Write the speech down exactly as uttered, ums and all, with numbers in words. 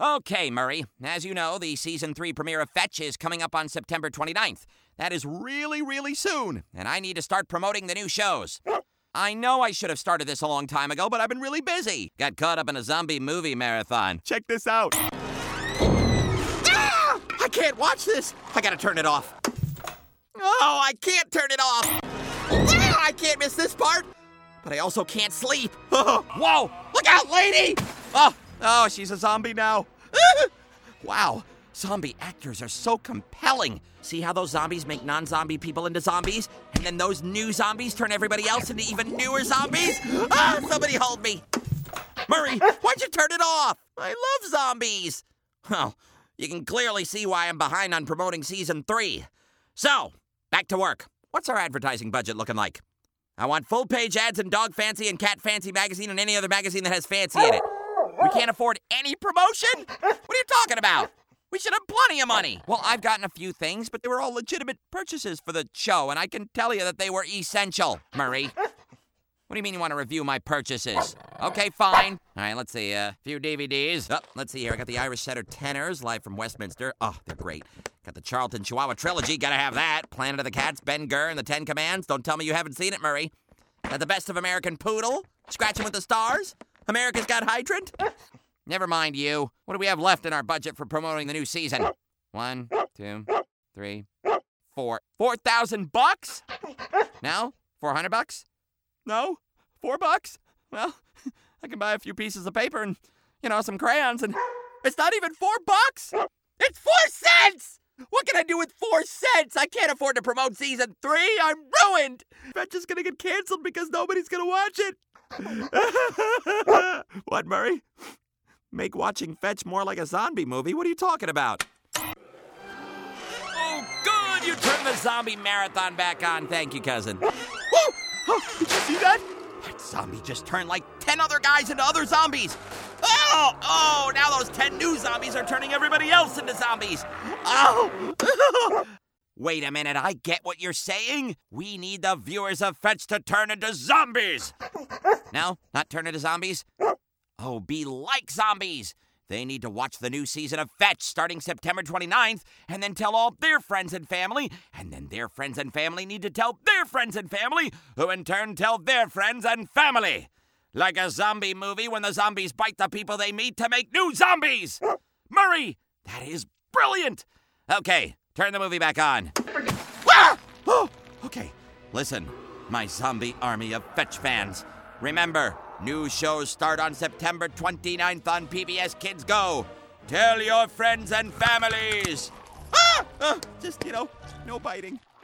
Okay, Murray. As you know, the season three premiere of Fetch is coming up on September twenty-ninth. That is really, really soon, and I need to start promoting the new shows. I know I should have started this a long time ago, but I've been really busy. Got caught up in a zombie movie marathon. Check this out. Ah! I can't watch this. I gotta turn it off. Oh, I can't turn it off. Ah, I can't miss this part. But I also can't sleep. Whoa, look out, lady! Oh, oh, she's a zombie now. Wow, zombie actors are so compelling. See how those zombies make non-zombie people into zombies? And then those new zombies turn everybody else into even newer zombies? Ah, somebody hold me. Murray, why'd you turn it off? I love zombies. Well, you can clearly see why I'm behind on promoting season three. So, back to work. What's our advertising budget looking like? I want full-page ads in Dog Fancy and Cat Fancy magazine and any other magazine that has fancy in it. We can't afford any promotion? What are you talking about? We should have plenty of money. Well, I've gotten a few things, but they were all legitimate purchases for the show, and I can tell you that they were essential, Murray. What do you mean you want to review my purchases? Okay, fine. All right, let's see. A uh, few D V Ds. Oh, let's see here. I got the Irish Setter Tenors, live from Westminster. Oh, they're great. Got the Charlton Chihuahua Trilogy. Gotta have that. Planet of the Cats, Ben Gur, and the Ten Commands. Don't tell me you haven't seen it, Murray. Got the Best of American Poodle. Scratching with the Stars. America's Got Hydrant. Never mind you. What do we have left in our budget for promoting the new season? One, two, three, four. Four thousand bucks? No? Four hundred bucks? No? Four bucks? Well, I can buy a few pieces of paper and, you know, some crayons, and it's not even four bucks! It's four cents! What can I do with four cents? I can't afford to promote season three. I'm ruined! Fetch is gonna get canceled because nobody's gonna watch it. What, Murray? Make watching Fetch more like a zombie movie? What are you talking about? Oh, good! You turned the zombie marathon back on. Thank you, cousin. Woo! Oh, did you see that? That zombie just turned like ten other guys into other zombies. Oh, oh, now those ten new zombies are turning everybody else into zombies. Oh. Wait a minute, I get what you're saying. We need the viewers of Fetch to turn into zombies. No, not turn into zombies. Oh, be like zombies. They need to watch the new season of Fetch starting September twenty-ninth and then tell all their friends and family, and then their friends and family need to tell their friends and family, who in turn tell their friends and family. Like a zombie movie when the zombies bite the people they meet to make new zombies. Murray, that is brilliant. Okay, turn the movie back on. Ah! Oh, okay, listen, my zombie army of Fetch fans. Remember, new shows start on September twenty-ninth on P B S Kids Go. Tell your friends and families. Ah! Uh, just, you know, no biting.